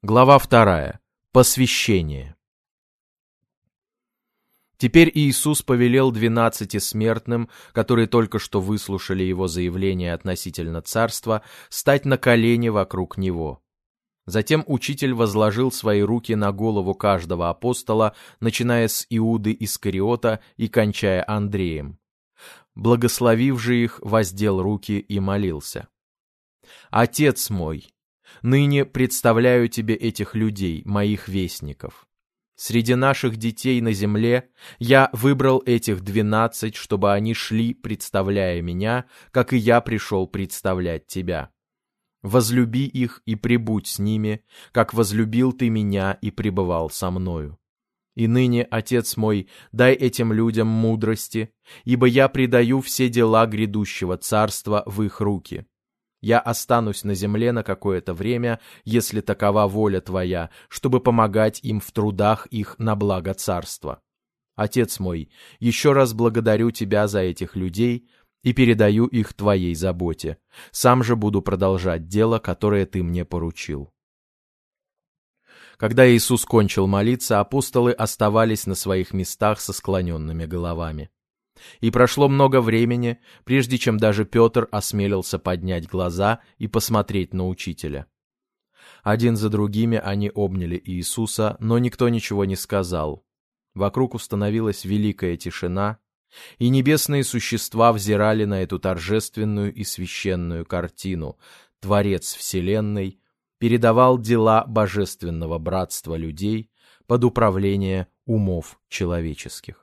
Глава 2. Посвящение. Теперь Иисус повелел 12 смертным, которые только что выслушали его заявление относительно царства, стать на колени вокруг него. Затем учитель возложил свои руки на голову каждого апостола, начиная с Иуды Искариота и кончая Андреем. Благословив же их, воздел руки и молился: «Отец мой, ныне представляю тебе этих людей, моих вестников. Среди наших детей на земле я выбрал этих 12, чтобы они шли, представляя меня, как и я пришел представлять тебя. Возлюби их и пребудь с ними, как возлюбил ты меня и пребывал со мною. И ныне, Отец мой, дай этим людям мудрости, ибо я предаю все дела грядущего царства в их руки. Я останусь на земле на какое-то время, если такова воля Твоя, чтобы помогать им в трудах их на благо царства. Отец мой, еще раз благодарю Тебя за этих людей и передаю их Твоей заботе. Сам же буду продолжать дело, которое Ты мне поручил». Когда Иисус кончил молиться, апостолы оставались на своих местах со склоненными головами. И прошло много времени, прежде чем даже Петр осмелился поднять глаза и посмотреть на учителя. Один за другими они обняли Иисуса, но никто ничего не сказал. Вокруг установилась великая тишина, и небесные существа взирали на эту торжественную и священную картину. Творец вселенной передавал дела божественного братства людей под управление умов человеческих.